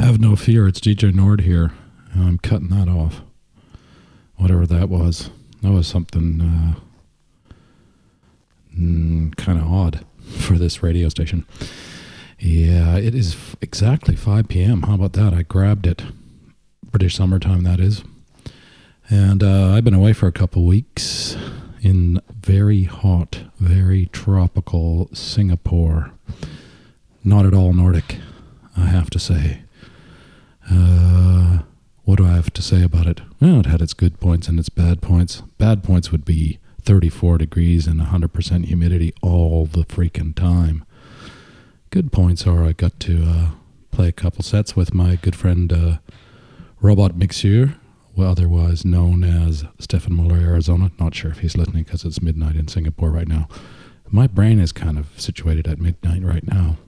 Have no fear, it's DJ Nord here. I'm cutting that off. Whatever that was. That was something kind of odd for this radio station. Yeah, it is exactly 5 p.m. How about that? I grabbed it. British summertime, that is. And I've been away for a couple weeks in very hot, very tropical Singapore. Not at all Nordic, I have to say. What do I have to say about it? Well, it had its good points and its bad points. Bad points would be 34 degrees and 100% humidity all the freaking time. Good points are I got to play a couple sets with my good friend Robot Mixeur, otherwise known as Stefan Muller, Arizona. Not sure if he's listening because it's midnight in Singapore right now. My brain is kind of situated at midnight right now.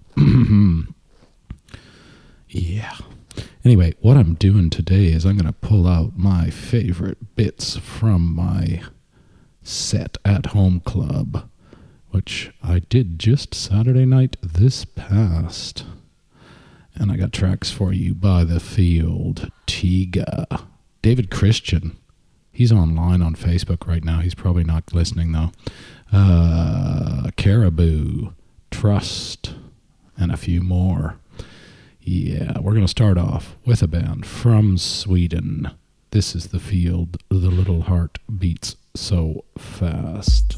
Yeah. Anyway, what I'm doing today is I'm going to pull out my favorite bits from my set at home club, which I did just Saturday night this past. And I got tracks for you by The Field, Tiga, David Christian. He's online on Facebook right now. He's probably not listening though. Caribou, Trust, and a few more. Yeah, we're going to start off with a band from Sweden. This is The Field, The Little Heart Beats So Fast.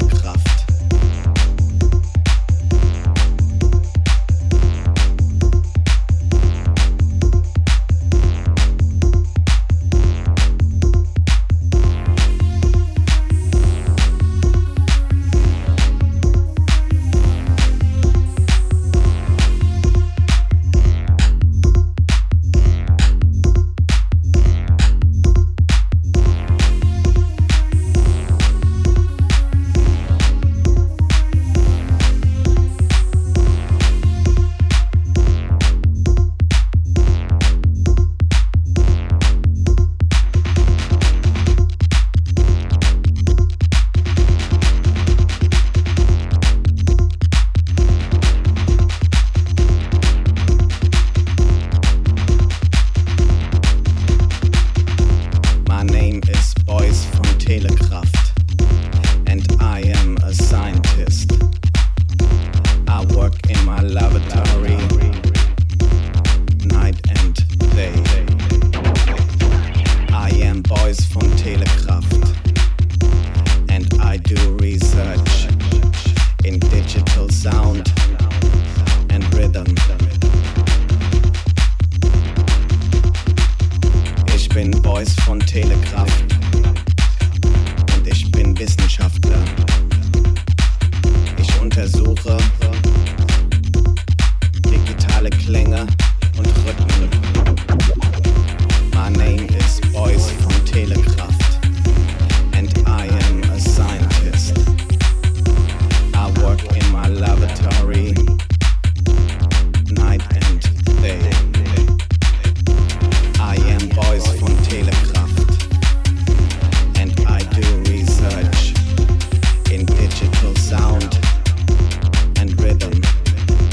Telekraft.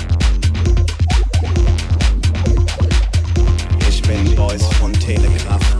Boys von Telekraft.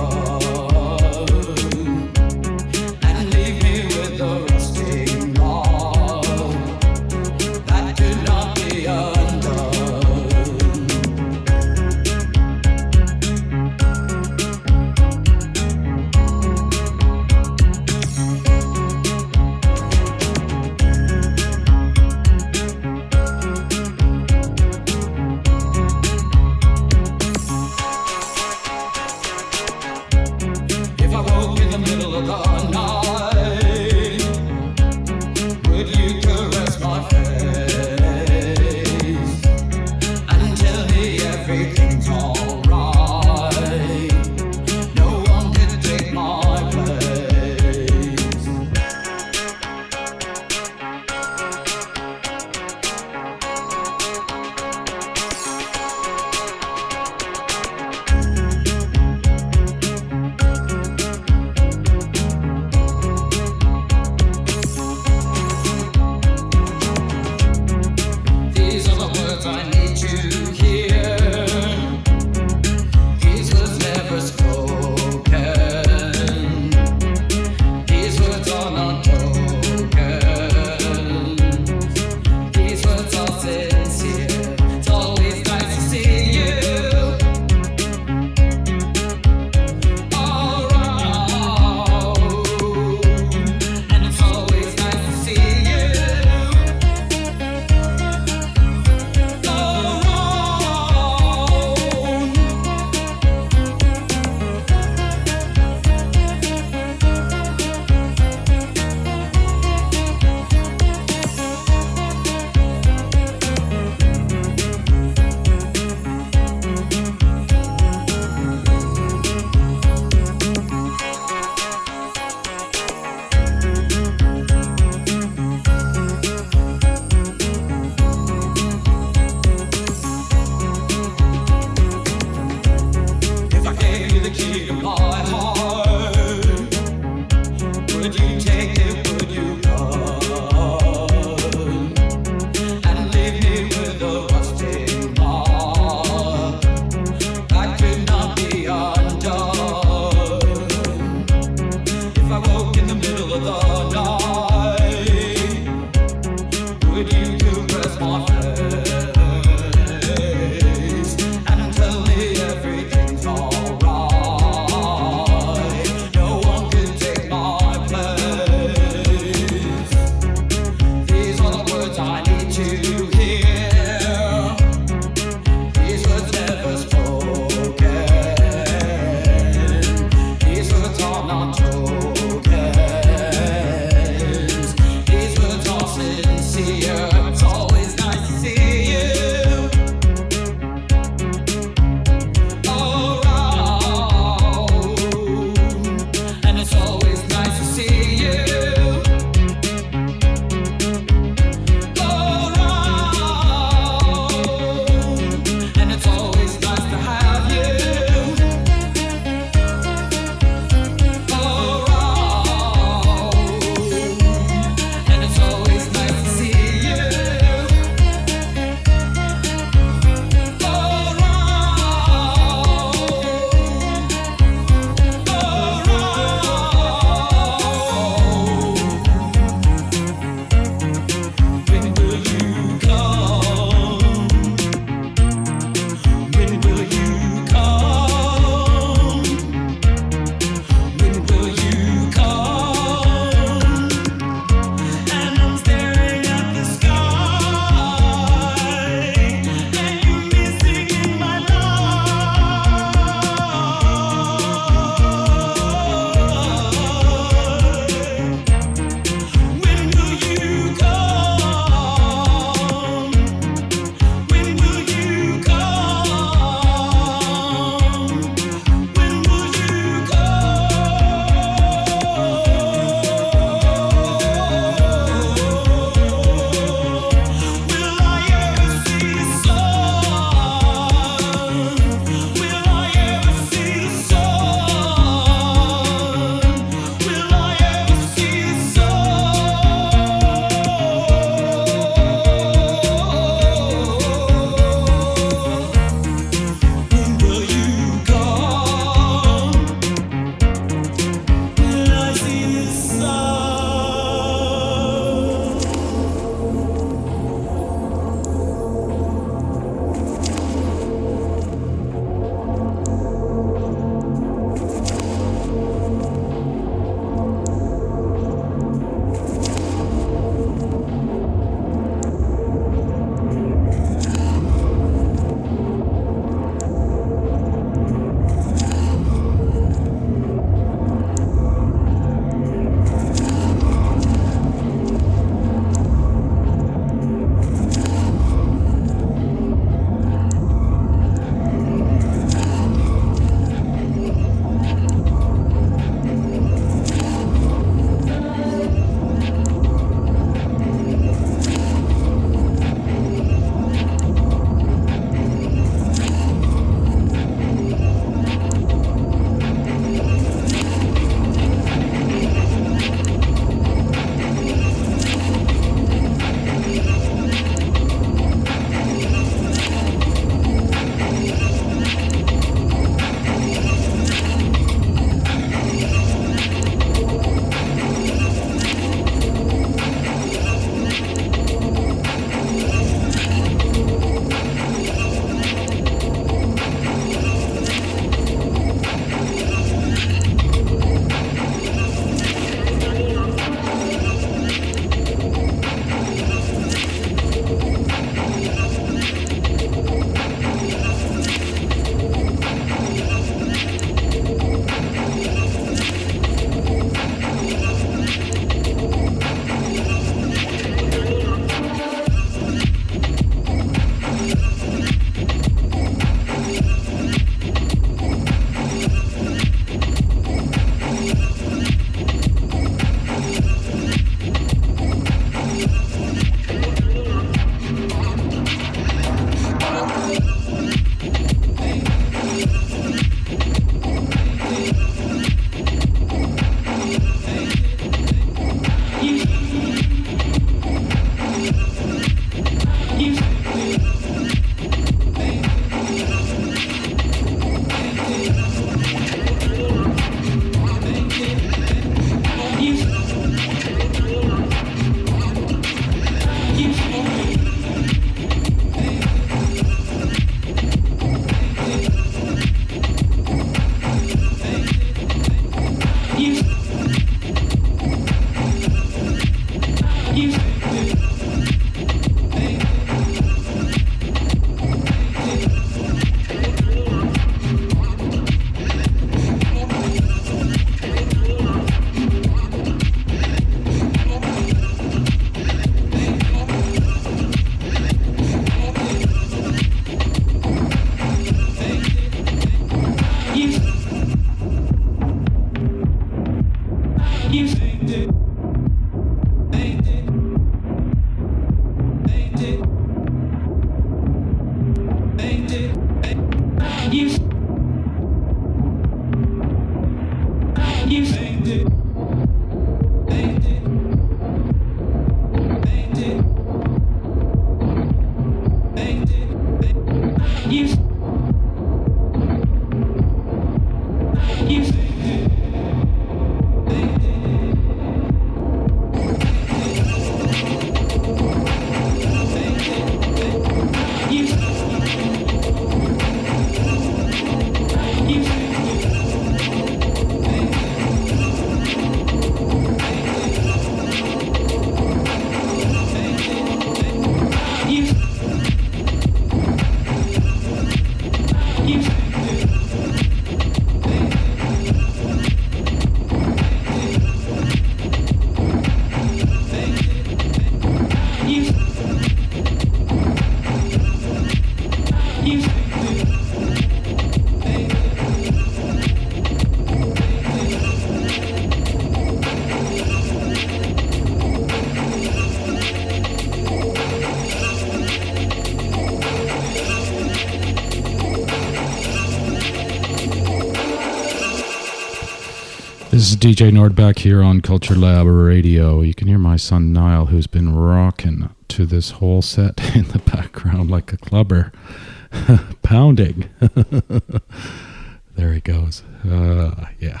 This is DJ Nordback here on Culture Lab Radio. You can hear my son Niall, who's been rocking to this whole set in the background like a clubber, pounding. There he goes. Yeah.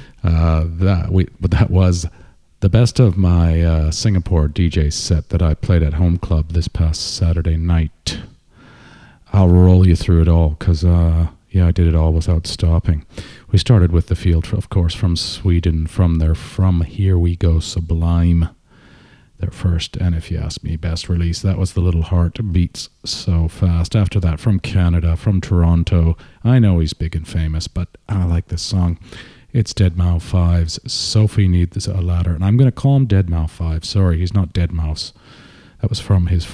That was the best of my Singapore DJ set that I played at Home Club this past Saturday night. I'll roll you through it all because, I did it all without stopping. We started with The Field, of course, from Sweden, from their From Here We Go Sublime, their first, and if you ask me, best release. That was The Little Heart Beats So Fast. After that, from Canada, from Toronto. I know he's big and famous, but I like this song. It's Deadmau5's Sophie Needs a Ladder, and I'm going to call him Deadmau5. Sorry, he's not Deadmau5. That was from his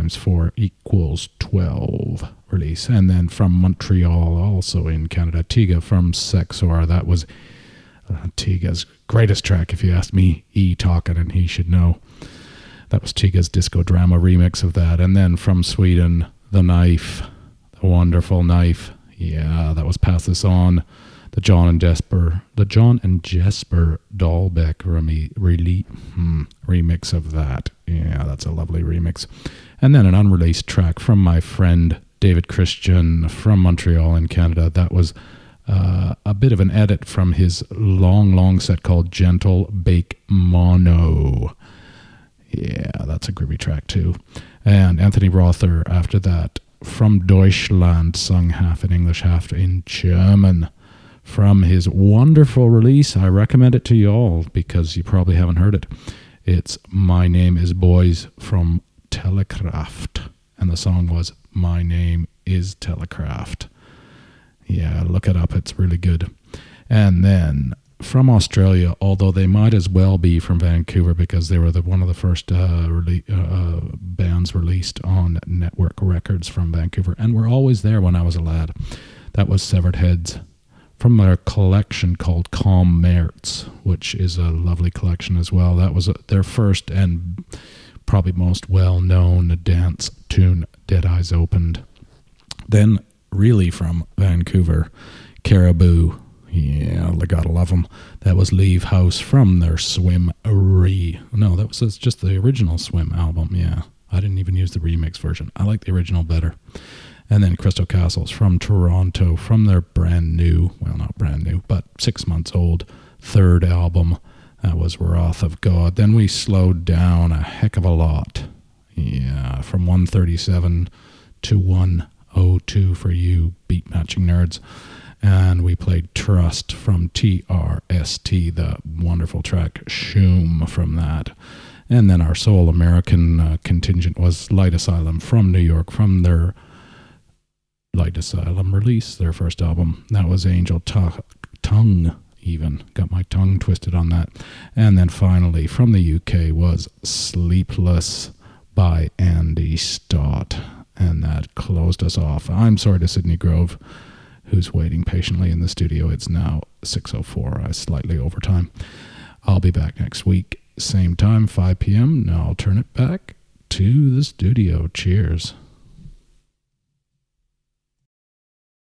4x4=12 release. And then from Montreal, also in Canada, Tiga from Sexor. That was Tiga's greatest track, if you ask me. Talking, and he should know. That was Tiga's Disco Drama remix of that. And then from Sweden, The Knife, the wonderful Knife. Yeah, that was Pass This On. The John and Jesper Dahlbeck remix of that. Yeah, that's a lovely remix. And then an unreleased track from my friend David Christian from Montreal in Canada. That was a bit of an edit from his long set called Gentle Bake Mono. Yeah, that's a groovy track too. And Anthony Rother after that from Deutschland, sung half in English, half in German. From his wonderful release, I recommend it to you all because you probably haven't heard it. It's My Name is Boys from Telekraft. And the song was My Name is Telekraft. Yeah, look it up. It's really good. And then from Australia, although they might as well be from Vancouver because they were one of the first bands released on Network Records from Vancouver. And were always there when I was a lad. That was Severed Heads. From their collection called Commerz, which is a lovely collection as well. That was their first and probably most well-known dance tune, Dead Eyes Opened. Then, really from Vancouver, Caribou. Yeah, I gotta love them. That was Leave House from their Swim No, that was just the original Swim album, yeah. I didn't even use the remix version. I like the original better. And then Crystal Castles from Toronto, from their brand new, well, not brand new, but 6 months old, third album. That was Wrath of God. Then we slowed down a heck of a lot. Yeah, from 137 to 102 for you beat matching nerds. And we played Trust from TRST, the wonderful track Shoom from that. And then our sole American contingent was Light Asylum from New York, from their Light Asylum release, their first album. That was Angel Tongue, even. Got my tongue twisted on that. And then finally, from the UK, was Sleepless by Andy Stott. And that closed us off. I'm sorry to Sydney Grove, who's waiting patiently in the studio. It's now 6:04. I slightly overtime. I'll be back next week, same time, 5 p.m. Now I'll turn it back to the studio. Cheers.